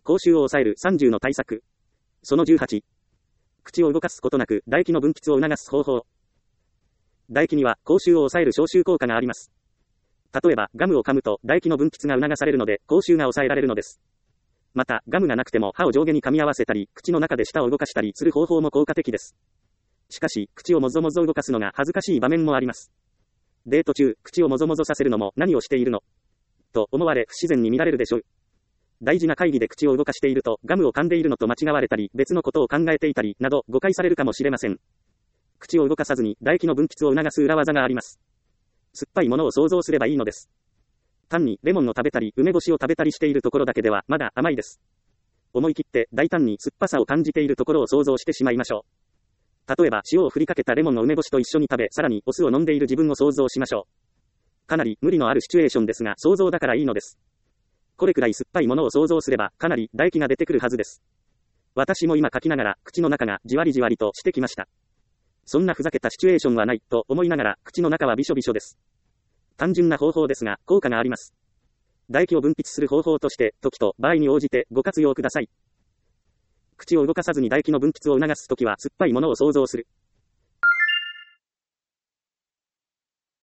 口臭を抑える30の対策。その18。口を動かすことなく唾液の分泌を促す方法。唾液には口臭を抑える消臭効果があります。例えば、ガムを噛むと唾液の分泌が促されるので、口臭が抑えられるのです。また、ガムがなくても歯を上下に噛み合わせたり、口の中で舌を動かしたりする方法も効果的です。しかし、口をもぞもぞ動かすのが恥ずかしい場面もあります。デート中、口をもぞもぞさせるのも何をしているのと思われ不自然に見られるでしょう。大事な会議で口を動かしていると、ガムを噛んでいるのと間違われたり、別のことを考えていたり、など誤解されるかもしれません。口を動かさずに唾液の分泌を促す裏技があります。酸っぱいものを想像すればいいのです。単にレモンを食べたり、梅干しを食べたりしているところだけではまだ甘いです。思い切って大胆に酸っぱさを感じているところを想像してしまいましょう。例えば塩を振りかけたレモンの梅干しと一緒に食べ、さらにお酢を飲んでいる自分を想像しましょう。かなり無理のあるシチュエーションですが、想像だからいいのです。これくらい酸っぱいものを想像すれば、かなり唾液が出てくるはずです。私も今書きながら、口の中がじわりじわりとしてきました。そんなふざけたシチュエーションはない、と思いながら、口の中はびしょびしょです。単純な方法ですが、効果があります。唾液を分泌する方法として、時と場合に応じてご活用ください。口を動かさずに唾液の分泌を促すときは、酸っぱいものを想像する。